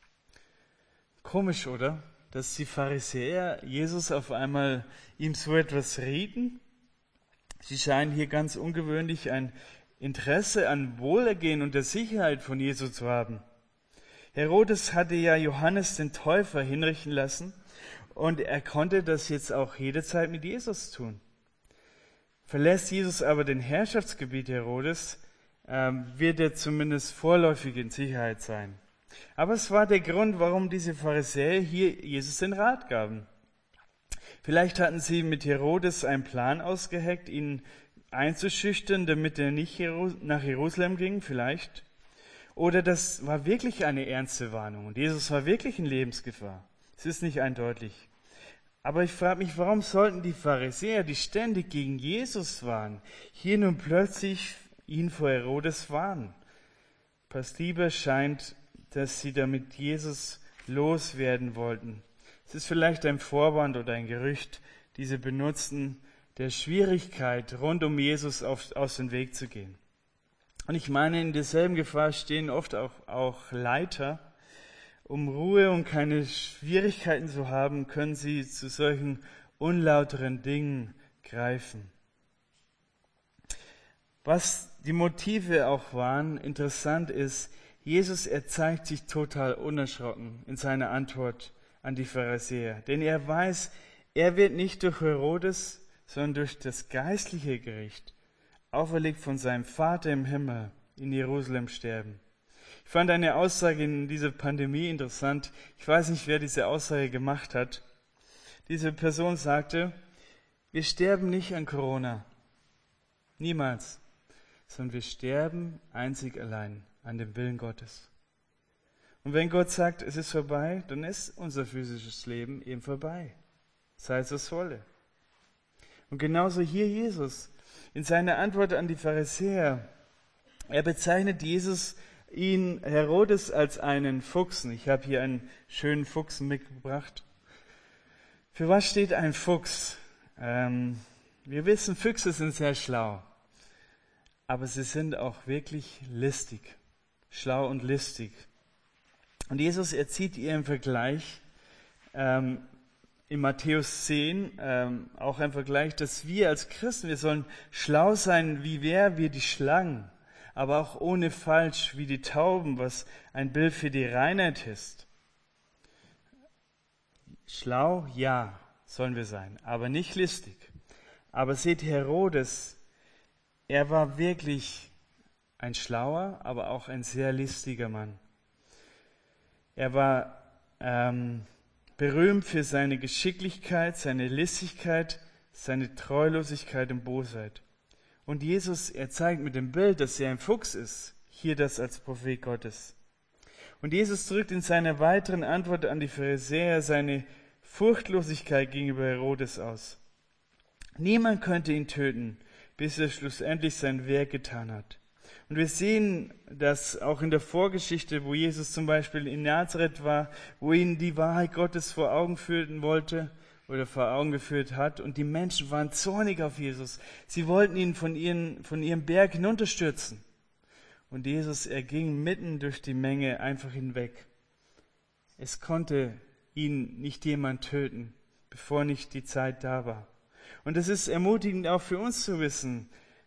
A: Komisch, oder? Dass die Pharisäer Jesus auf einmal ihm so etwas rieten. Sie scheinen hier ganz ungewöhnlich ein Interesse an Wohlergehen und der Sicherheit von Jesus zu haben. Herodes hatte ja Johannes den Täufer hinrichten lassen und er konnte das jetzt auch jederzeit mit Jesus tun. Verlässt Jesus aber den Herrschaftsgebiet Herodes, wird er zumindest vorläufig in Sicherheit sein. Aber es war der Grund, warum diese Pharisäer hier Jesus den Rat gaben. Vielleicht hatten sie mit Herodes einen Plan ausgeheckt, ihn einzuschüchtern, damit er nicht nach Jerusalem ging, vielleicht. Oder das war wirklich eine ernste Warnung und Jesus war wirklich in Lebensgefahr. Es ist nicht eindeutig. Aber ich frage mich, warum sollten die Pharisäer, die ständig gegen Jesus waren, hier nun plötzlich ihn vor Herodes warnen? Fast lieber scheint, dass sie damit Jesus loswerden wollten. Es ist vielleicht ein Vorwand oder ein Gerücht, die sie benutzten, der Schwierigkeit, rund um Jesus aus dem Weg zu gehen. Und ich meine, in derselben Gefahr stehen oft auch Leiter. Um Ruhe und keine Schwierigkeiten zu haben, können sie zu solchen unlauteren Dingen greifen. Was die Motive auch waren, interessant ist, Jesus, er zeigt sich total unerschrocken in seiner Antwort an die Pharisäer. Denn er weiß, er wird nicht durch Herodes, sondern durch das geistliche Gericht, auferlegt von seinem Vater im Himmel, in Jerusalem sterben. Ich fand eine Aussage in dieser Pandemie interessant. Ich weiß nicht, wer diese Aussage gemacht hat. Diese Person sagte, wir sterben nicht an Corona. Niemals. Sondern wir sterben einzig allein an dem Willen Gottes. Und wenn Gott sagt, es ist vorbei, dann ist unser physisches Leben eben vorbei. Sei es was wolle. Und genauso hier Jesus. In seiner Antwort an die Pharisäer. Er bezeichnet ihn Herodes als einen Fuchsen. Ich habe hier einen schönen Fuchsen mitgebracht. Für was steht ein Fuchs? Wir wissen, Füchse sind sehr schlau. Aber sie sind auch wirklich listig. Schlau und listig. Und Jesus erzieht ihren Vergleich in Matthäus 10, auch ein Vergleich, dass wir als Christen, wir sollen schlau sein wie die Schlangen, aber auch ohne falsch wie die Tauben, was ein Bild für die Reinheit ist. Schlau, ja, sollen wir sein, aber nicht listig. Aber seht, Herodes, er war wirklich ein schlauer, aber auch ein sehr listiger Mann. Er war berühmt für seine Geschicklichkeit, seine Listigkeit, seine Treulosigkeit und Bosheit. Und Jesus, er zeigt mit dem Bild, dass er ein Fuchs ist, hier das als Prophet Gottes. Und Jesus drückt in seiner weiteren Antwort an die Pharisäer seine Furchtlosigkeit gegenüber Herodes aus. Niemand könnte ihn töten, bis er schlussendlich sein Werk getan hat. Und wir sehen das auch in der Vorgeschichte, wo Jesus zum Beispiel in Nazareth war, wo ihn die Wahrheit Gottes vor Augen führen wollte oder vor Augen geführt hat. Und die Menschen waren zornig auf Jesus. Sie wollten ihn von ihrem Berg hinunterstürzen. Und Jesus, er ging mitten durch die Menge einfach hinweg. Es konnte ihn nicht jemand töten, bevor nicht die Zeit da war. Und es ist ermutigend auch für uns zu wissen,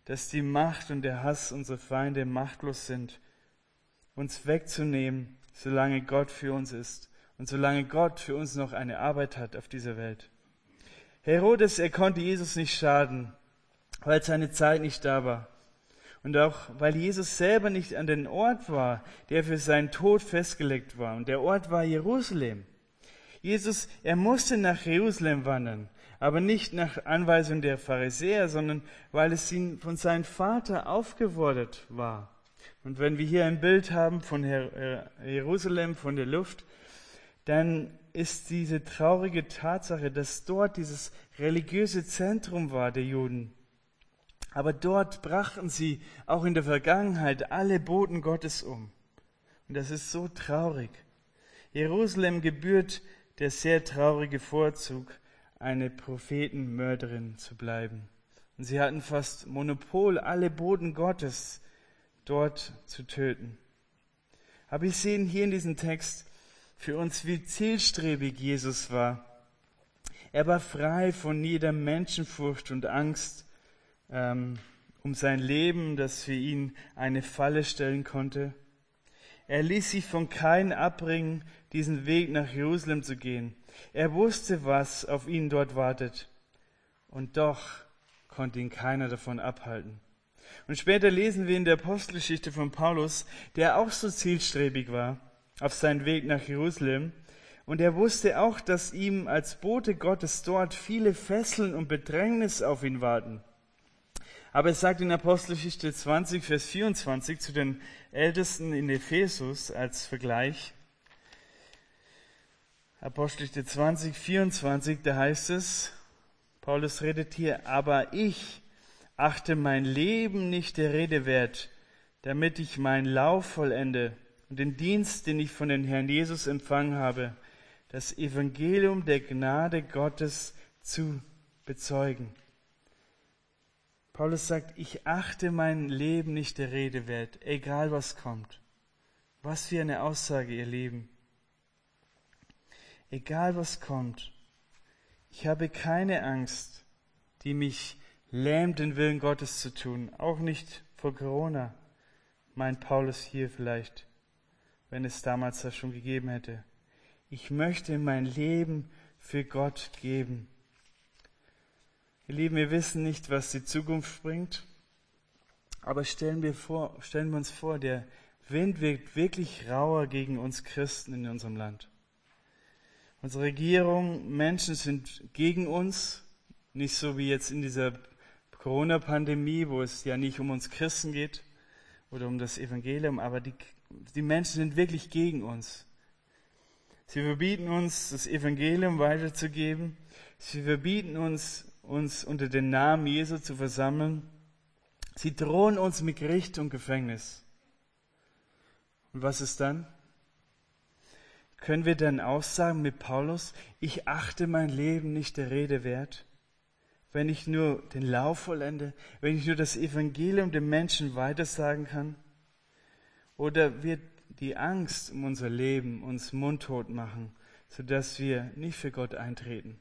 A: dass die Macht und der Hass unserer Feinde machtlos sind, uns wegzunehmen, solange Gott für uns ist und solange Gott für uns noch eine Arbeit hat auf dieser Welt. Herodes, er konnte Jesus nicht schaden, weil seine Zeit nicht da war. Und auch weil Jesus selber nicht an den Ort war, der für seinen Tod festgelegt war. Und der Ort war Jerusalem. Jesus, er musste nach Jerusalem wandern, aber nicht nach Anweisung der Pharisäer, sondern weil es ihm von seinem Vater aufgefordert war. Und wenn wir hier ein Bild haben von Jerusalem, von der Luft, dann ist diese traurige Tatsache, dass dort dieses religiöse Zentrum war der Juden. Aber dort brachten sie auch in der Vergangenheit alle Boten Gottes um. Und das ist so traurig. Jerusalem gebührt der sehr traurige Vorzug, eine Prophetenmörderin zu bleiben. Und sie hatten fast Monopol, alle Boten Gottes dort zu töten. Aber wir sehen hier in diesem Text für uns, wie zielstrebig Jesus war. Er war frei von jeder Menschenfurcht und Angst um sein Leben, das für ihn eine Falle stellen konnte. Er ließ sich von keinem abbringen, diesen Weg nach Jerusalem zu gehen. Er wusste, was auf ihn dort wartet. Und doch konnte ihn keiner davon abhalten. Und später lesen wir in der Apostelgeschichte von Paulus, der auch so zielstrebig war auf seinem Weg nach Jerusalem. Und er wusste auch, dass ihm als Bote Gottes dort viele Fesseln und Bedrängnis auf ihn warten. Aber es sagt in Apostelgeschichte 20, Vers 24 zu den Ältesten in Ephesus als Vergleich. Apostelgeschichte 20, 24, da heißt es, Paulus redet hier, aber ich achte mein Leben nicht der Rede wert, damit ich meinen Lauf vollende und den Dienst, den ich von den Herrn Jesus empfangen habe, das Evangelium der Gnade Gottes zu bezeugen. Paulus sagt, ich achte mein Leben nicht der Rede wert, egal was kommt. Was für eine Aussage, ihr Lieben. Egal was kommt, ich habe keine Angst, die mich lähmt, den Willen Gottes zu tun. Auch nicht vor Corona, meint Paulus hier vielleicht, wenn es damals das schon gegeben hätte. Ich möchte mein Leben für Gott geben. Ihr Lieben, wir wissen nicht, was die Zukunft bringt, aber stellen wir uns vor, der Wind wird wirklich rauer gegen uns Christen in unserem Land. Unsere Regierung, Menschen sind gegen uns, nicht so wie jetzt in dieser Corona-Pandemie, wo es ja nicht um uns Christen geht oder um das Evangelium, aber die Menschen sind wirklich gegen uns. Sie verbieten uns, das Evangelium weiterzugeben. Sie verbieten uns unter den Namen Jesu zu versammeln. Sie drohen uns mit Gericht und Gefängnis. Und was ist dann? Können wir dann auch sagen mit Paulus, ich achte mein Leben nicht der Rede wert, wenn ich nur den Lauf vollende, wenn ich nur das Evangelium den Menschen weitersagen kann? Oder wird die Angst um unser Leben uns mundtot machen, sodass wir nicht für Gott eintreten?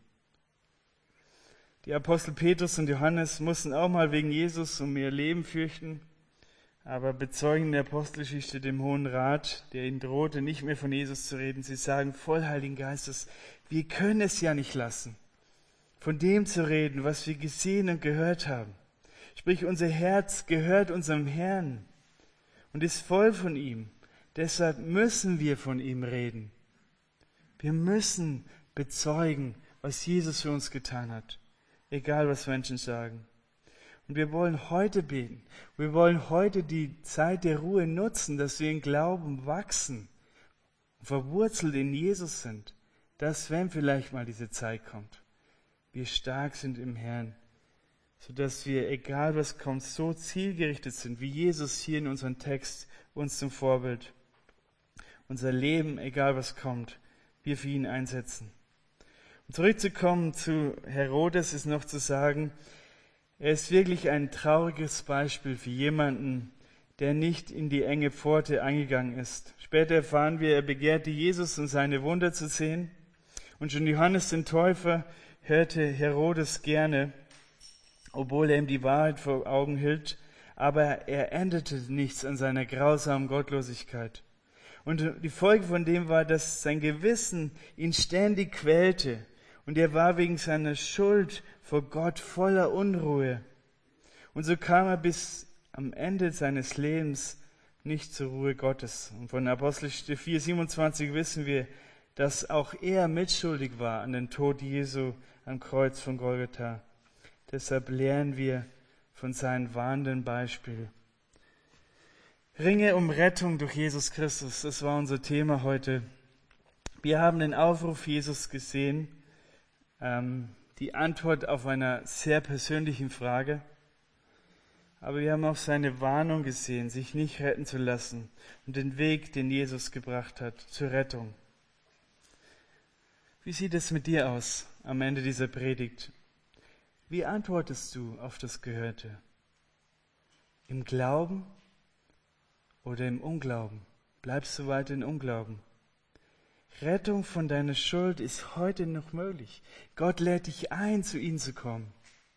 A: Die Apostel Petrus und Johannes mussten auch mal wegen Jesus um ihr Leben fürchten, aber bezeugen in der Apostelgeschichte dem Hohen Rat, der ihnen drohte, nicht mehr von Jesus zu reden. Sie sagen voll Heiligen Geistes, wir können es ja nicht lassen, von dem zu reden, was wir gesehen und gehört haben. Sprich, unser Herz gehört unserem Herrn und ist voll von ihm. Deshalb müssen wir von ihm reden. Wir müssen bezeugen, was Jesus für uns getan hat. Egal, was Menschen sagen. Und wir wollen heute beten. Wir wollen heute die Zeit der Ruhe nutzen, dass wir in Glauben wachsen, verwurzelt in Jesus sind, dass, wenn vielleicht mal diese Zeit kommt, wir stark sind im Herrn, sodass wir, egal was kommt, so zielgerichtet sind, wie Jesus hier in unserem Text uns zum Vorbild. Unser Leben, egal was kommt, wir für ihn einsetzen. Um zurückzukommen zu Herodes, ist noch zu sagen, er ist wirklich ein trauriges Beispiel für jemanden, der nicht in die enge Pforte eingegangen ist. Später erfahren wir, er begehrte Jesus und seine Wunder zu sehen. Und schon Johannes den Täufer hörte Herodes gerne. obwohl er ihm die Wahrheit vor Augen hielt, aber er änderte nichts an seiner grausamen Gottlosigkeit. Und die Folge von dem war, dass sein Gewissen ihn ständig quälte und er war wegen seiner Schuld vor Gott voller Unruhe. Und so kam er bis am Ende seines Lebens nicht zur Ruhe Gottes. Und von Apostelgeschichte 4,27 wissen wir, dass auch er mitschuldig war an den Tod Jesu am Kreuz von Golgatha. Deshalb lernen wir von seinem warnenden Beispiel. Ringe um Rettung durch Jesus Christus, das war unser Thema heute. Wir haben den Aufruf Jesus gesehen, die Antwort auf einer sehr persönlichen Frage. Aber wir haben auch seine Warnung gesehen, sich nicht retten zu lassen und den Weg, den Jesus gebracht hat, zur Rettung. Wie sieht es mit dir aus am Ende dieser Predigt? Wie antwortest du auf das Gehörte? Im Glauben oder im Unglauben? Bleibst du weiter im Unglauben? Rettung von deiner Schuld ist heute noch möglich. Gott lädt dich ein, zu ihm zu kommen.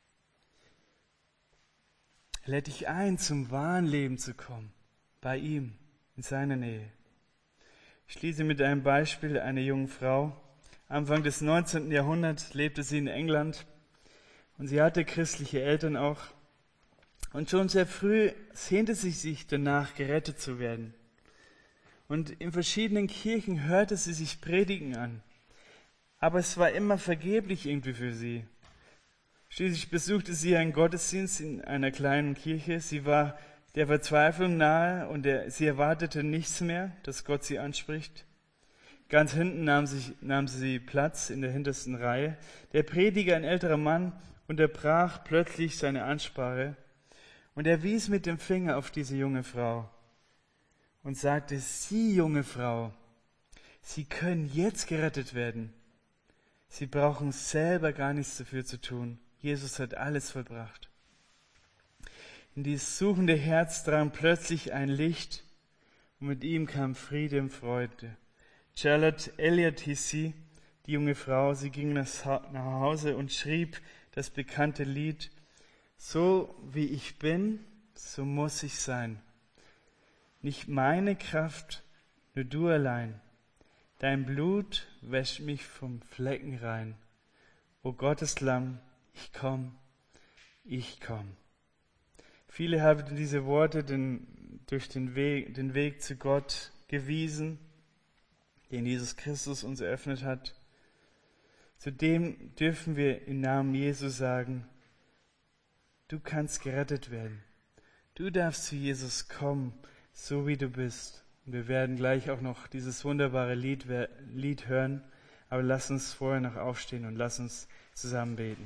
A: Er lädt dich ein, zum wahren Leben zu kommen, bei ihm, in seiner Nähe. Ich schließe mit einem Beispiel einer jungen Frau. Anfang des 19. Jahrhunderts lebte sie in England und sie hatte christliche Eltern auch. Und schon sehr früh sehnte sie sich danach, gerettet zu werden. Und in verschiedenen Kirchen hörte sie sich Predigen an. Aber es war immer vergeblich irgendwie für sie. Schließlich besuchte sie einen Gottesdienst in einer kleinen Kirche. Sie war der Verzweiflung nahe und sie erwartete nichts mehr, dass Gott sie anspricht. Ganz hinten nahm sie Platz in der hintersten Reihe. Der Prediger, ein älterer Mann, unterbrach plötzlich seine Ansprache und er wies mit dem Finger auf diese junge Frau und sagte: Sie, junge Frau, Sie können jetzt gerettet werden. Sie brauchen selber gar nichts dafür zu tun. Jesus hat alles vollbracht. In dieses suchende Herz drang plötzlich ein Licht und mit ihm kam Friede und Freude. Charlotte Elliott hieß sie, die junge Frau. Sie ging nach Hause und schrieb das bekannte Lied: So wie ich bin, so muss ich sein. Nicht meine Kraft, nur du allein. Dein Blut wäscht mich vom Flecken rein. O Gottes Lamm, ich komm, ich komm. Viele haben diese Worte durch den Weg zu Gott gewiesen, den Jesus Christus uns eröffnet hat. Zudem dürfen wir im Namen Jesu sagen: Du kannst gerettet werden. Du darfst zu Jesus kommen, so wie du bist. Und wir werden gleich auch noch dieses wunderbare Lied hören, aber lass uns vorher noch aufstehen und lass uns zusammen beten.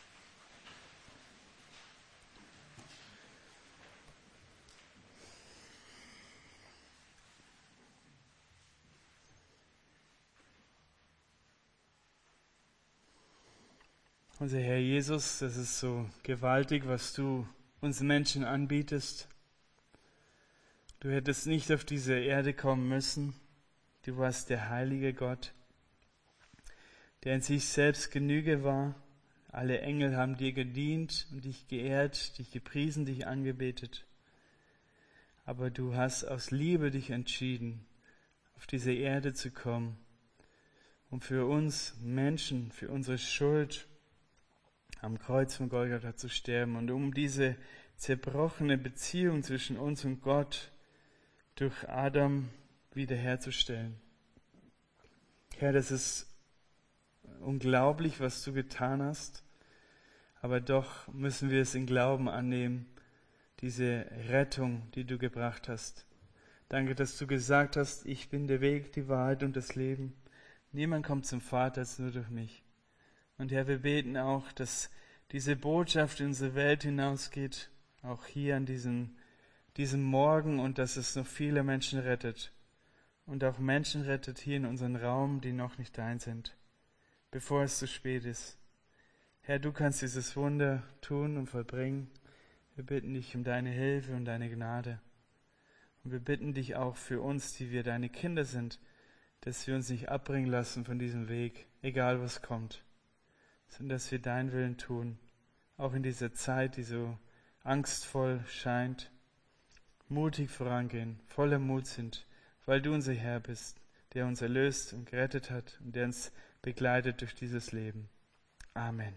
A: Unser Herr Jesus, das ist so gewaltig, was du uns Menschen anbietest. Du hättest nicht auf diese Erde kommen müssen. Du warst der heilige Gott, der in sich selbst Genüge war. Alle Engel haben dir gedient und dich geehrt, dich gepriesen, dich angebetet. Aber du hast aus Liebe dich entschieden, auf diese Erde zu kommen, um für uns Menschen, für unsere Schuld am Kreuz von Golgatha zu sterben und um diese zerbrochene Beziehung zwischen uns und Gott durch Adam wiederherzustellen. Herr, das ist unglaublich, was du getan hast, aber doch müssen wir es in Glauben annehmen, diese Rettung, die du gebracht hast. Danke, dass du gesagt hast: Ich bin der Weg, die Wahrheit und das Leben. Niemand kommt zum Vater als nur durch mich. Und Herr, wir beten auch, dass diese Botschaft in unsere Welt hinausgeht, auch hier an diesem Morgen, und dass es noch viele Menschen rettet. Und auch Menschen rettet hier in unserem Raum, die noch nicht dein sind, bevor es zu spät ist. Herr, du kannst dieses Wunder tun und vollbringen. Wir bitten dich um deine Hilfe und deine Gnade. Und wir bitten dich auch für uns, die wir deine Kinder sind, dass wir uns nicht abbringen lassen von diesem Weg, egal was kommt, sondern dass wir deinen Willen tun, auch in dieser Zeit, die so angstvoll scheint, mutig vorangehen, voller Mut sind, weil du unser Herr bist, der uns erlöst und gerettet hat und der uns begleitet durch dieses Leben. Amen.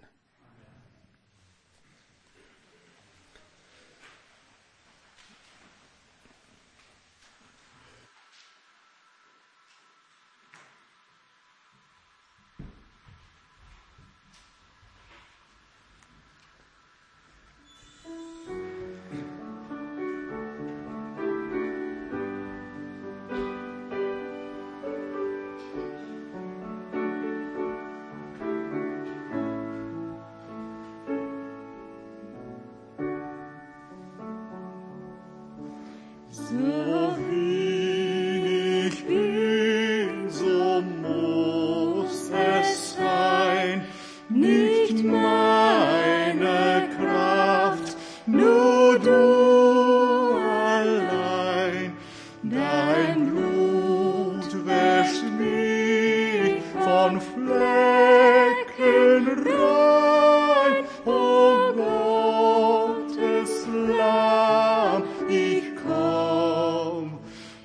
B: So wie ich bin, so muss es sein, nicht meine Kraft, nur du allein. Dein Blut wäscht mich von Flecken rein, o Gottes Lamm, ich komm.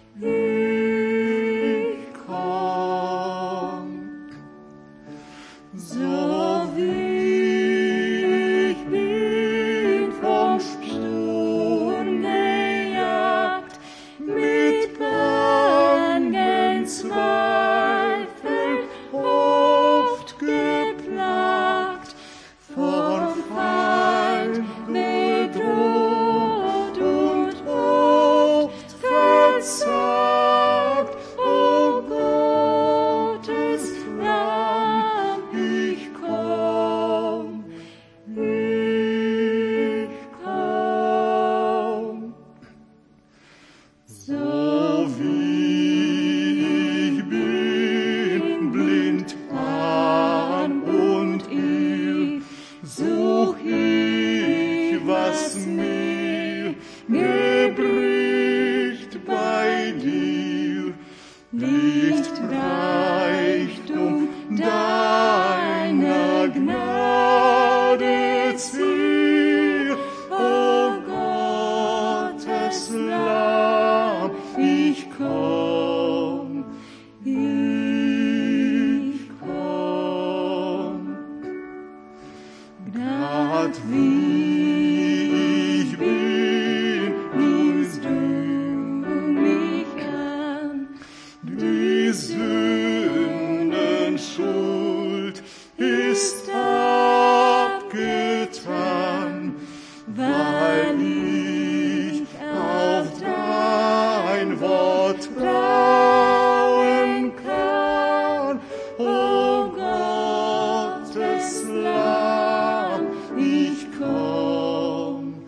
B: So wie ich bin, vom Sturm gejagt, mit Bangen Zweifel oft geplagt, von Feind bedroht und oft versagt, o Gottes Lamm, ich komm. So wie ich bin, blind, arm und irr, such ich, was mir gebricht bei dir. Nicht Reichtum deiner Gnade zier, o Gottes Lamm, ich komm. Grad wie ich bin, nimmst du mich an. Die Sündenschuld ist abgetan, weil ich auf dein Wort trauen kann. O Gottes Lamm, ich komm.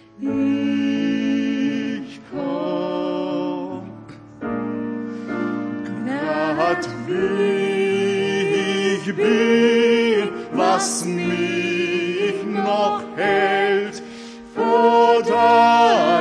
B: Grad wie ich bin, was mich noch hält vor deinem